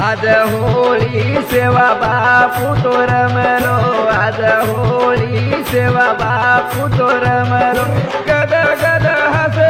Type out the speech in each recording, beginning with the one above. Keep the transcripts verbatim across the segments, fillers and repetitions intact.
आज होळी सेवा बापू तो रमलो, आज होळी सेवा बापू तो रमलो. गद गद हसे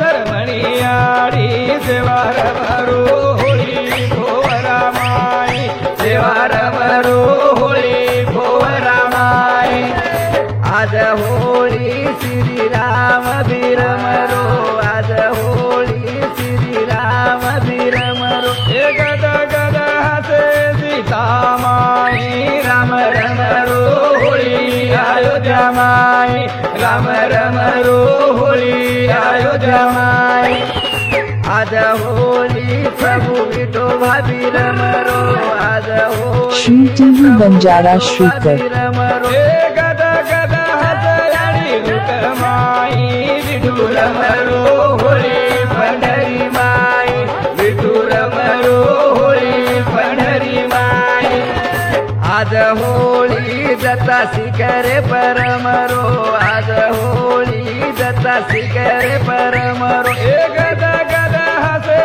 धर्मणियाडी सेवा रमरो होळी भोवरा माई, सेवा रमरो होळी भोवरा माई. आज होळी श्रीराम बिरमरो, आज होळी श्रीराम बिरमरो. हे गद गद हसे सीता माई, राम रमरो होळी अयोध्या माई, राम रमरो होळी अयोध्या माई. आज होळी प्रभु विठोबा बिरमरो, आज होळी श्री टीव्ही बंजारा श्रीकर. गद गद हसयाडी लुटमाई, विठू रमरो होळी पंढरी माई, विठू रमरो होळी पंढरी माई. आज होळी दत्ता शिखरे परमरो, आज होळी दत्ता शिखरे परमरो. गद गद हसे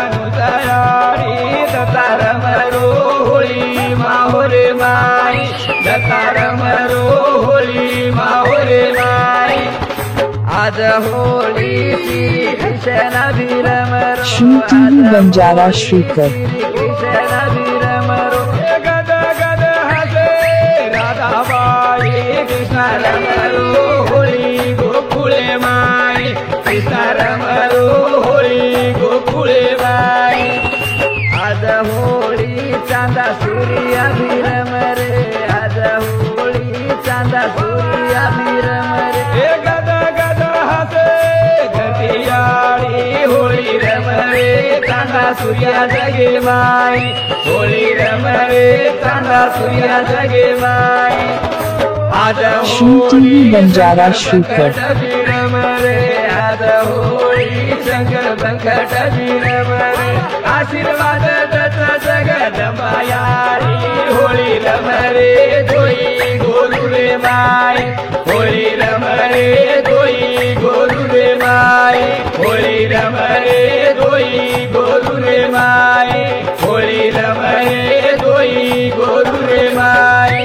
अनुदयाडी दत्ता रमरो होळी माहुरे माई, दत्ता रमरो होळी माहुरे माई. आज होळी श्री कृष्ण बिरमरो, श्री टीव्ही बंजारा श्रीकर. श्री कृष्ण बिरमरो. गद गद हसे राधाबाई, कृष्ण रमरो होळी गोकुळे माई, कृष्ण रमरो होळी गोकुळे माई. आज होळी चांदा सूर्या बिरमरे, आज होळी चांदा सूर्या बिरमरे. गद गद हसे घटियाळी होळी रमरे, चांदा सूर्या जगे माई, होळी रमरे, चांदा सूर्या जगे माई. आज श्री टीव्ही बंजारा श्रीकर. बिरमरे, आज होळी शंकर बंकट बिरमरे. आशीर्वाद दत्त जगदंबायारी होळी रमरे दोई गोरुरे माई, होळी रमरे दोई गोरुरे माई, होळी रमरे दोई गोरुरे माई, होळी रमरे दोई गोरुरे माई.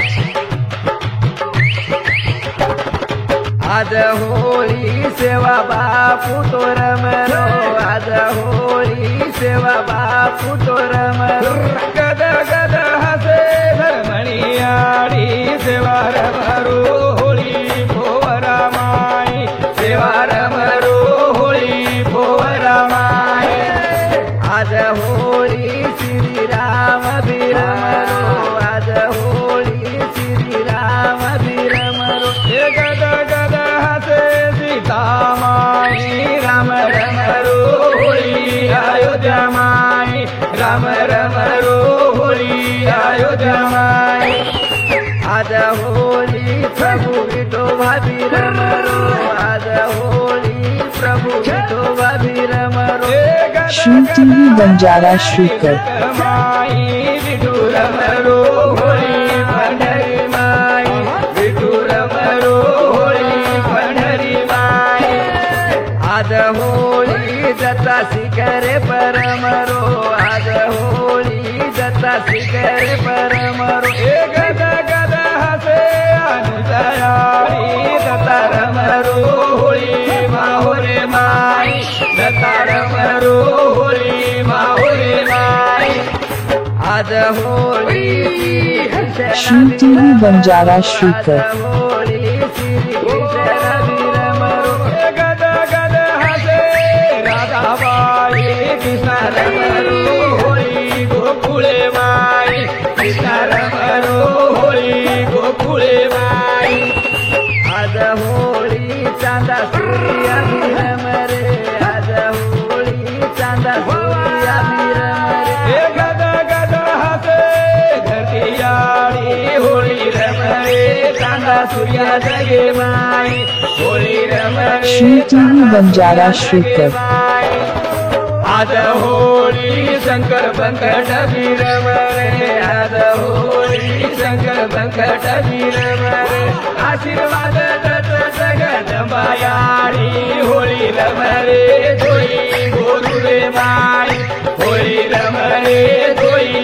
आज होळी सेवा बापू तो रमरो, आज होळी सेवा बापू तो रमरो. गद गद हसे धर्मणियाडी सेवा रमरो होळी भोवरा माई, सेवा रमरो होळी भोवरा माई. आज होळी श्रीराम बिरमरो, आज होळी श्रीराम बिरमरो. गद गद हसे सीता माई, राम रमरो होळी अयोध्या माई, राम रमरो होळी अयोध्या माई. आज होळी प्रभु विठोबा बिरमरो, आज होळी प्रभु विठोबा बिरमरो. श्री टीव्ही बंजारा श्रीकर. माई विठू रमरो होळी पंढरी माई, विठू रमरो होळी पंढरी माई. आज होळी दत्ता शिखरे परमरो, आज होळी दत्ता शिखरे परमरो. गद गद हसे अनुदयाडी दत्ता रमरो होळी माहुरे माई, दत्ता रमरो होळी माहुरे माई. आज होळी श्री टीव्ही बंजारा श्रीकर. होळी श्री कृष्ण बिरमरो. गद गद हसे राधाबाई, कृष्ण रमरो होळी गोकुळे माई, कृष्ण रमरो होळी गोकुळे माई. आज होळी चांदा सूर्या बिरमरे, आज होळी चांदा सूर्या बिरमरे. गद गद हसे घटियाळी होळी रमरे, चांदा सूर्या जगे माई, होळी रमरे. श्री टीव्ही बंजारा श्रीकर. आज होळी शंकर बंकट बिरमरे, आज होळी शंकर बंकट बिरमरे. आशीर्वाद दत्त जगदंबायारी जगदंबायाळी होळी रमरे जोई गोरुरे माई होळी रमरे जोई